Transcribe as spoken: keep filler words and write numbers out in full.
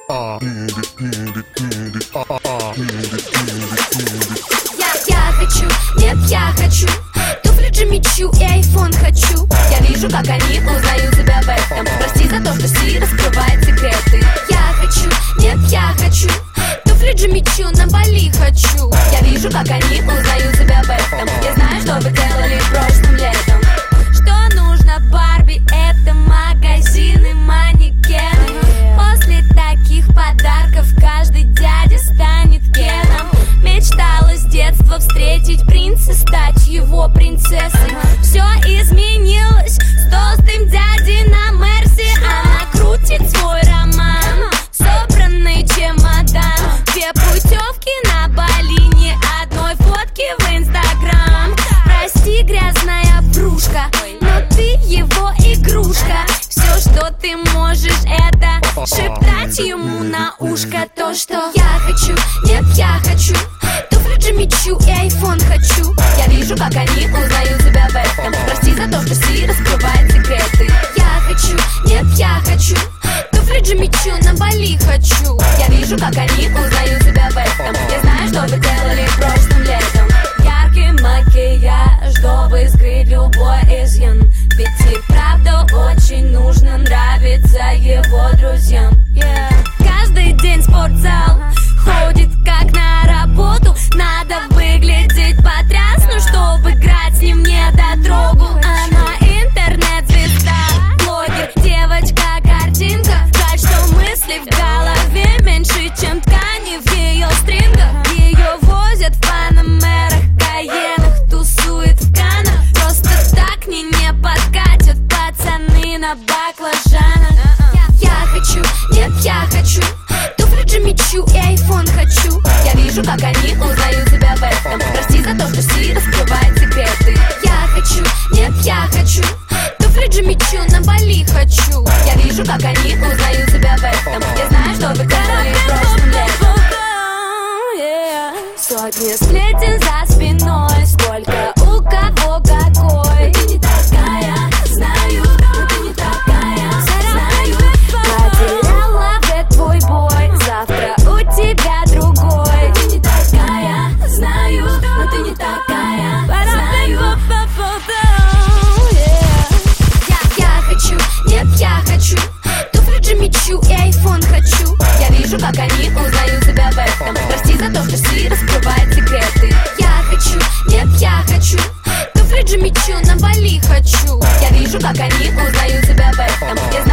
Я хочу, нет, я хочу туфли Джимми Чу и айфон хочу. Я вижу, как они узнают тебя в этом. Прости за то, что Си раскрывает секреты. Я хочу, нет, я хочу туфли Джимми Чу, на Бали хочу. Я вижу, как они узнают тебя в этом. Я знаю, что вы делали прошлым летом. Что нужно Барби, это магазины, манекены. После таких подарков каждый дядя станет Кеном. Мечтала с детства встретить принца, стать его принцессой. Все изменилось с толстым дядей на Мерсе. Она крутит свой роман, собранный чемодан. Две путевки на Бали, ни одной фотки в Инстаграм. Прости, грязная врушка, но ты его игрушка. Все, что ты можешь, это шептать ему на ушко то, что я хочу, нет, я хочу туфли Джимми Чу и айфон хочу. Я вижу, как они узнают тебя в этом. Прости за то, что Си раскрывает секреты. Я хочу, нет, я хочу туфли Джимми Чу, на Бали хочу. Я вижу, как они узнают тебя в этом. Я знаю, что вы делали прошлым летом. Яркий макияж, чтобы скрыть любой изъян. Ведь и правда очень нужно нравиться его друзьям. Yeah. Каждый день спортзал, ходит как на работу. Надо выглядеть потрясно, чтобы играть с ним не дотрогу. Она интернет-звезда, блогер, девочка-картинка. Жаль, что мысли в голове меньше, чем ткани в ее стрингах. Ее возят в панамерах, каенах, тусует в канах. Просто так не не подкатят пацаны на баклажанах. Я хочу, нет, я хочу туфли Джимми Чу и айфон хочу. Я вижу, как они узнают тебя в этом. Прости за то, что Си раскрывает секреты. Я хочу, нет, я хочу туфли Джимми Чу, на Бали хочу. Я вижу, как они узнают тебя в этом. Я знаю, что вы делали прошлым летом. Сотни сплетен за спиной, сколько у кого какой. Ты не такая, знаю, но ты не такая, знаю. Потеряла в твой бой, завтра у тебя другой. Ты не такая, знаю, но ты не такая, знаю. Я хочу, нет, я хочу туфли Джимми Чу и айфон хочу. Я вижу, как они узнают тебя в этом. Прости за то, что Си раскрывает секреты. Я хочу, нет, я хочу туфли Джимми Чу, на Бали хочу. Я вижу, как они узнают тебя в этом. Я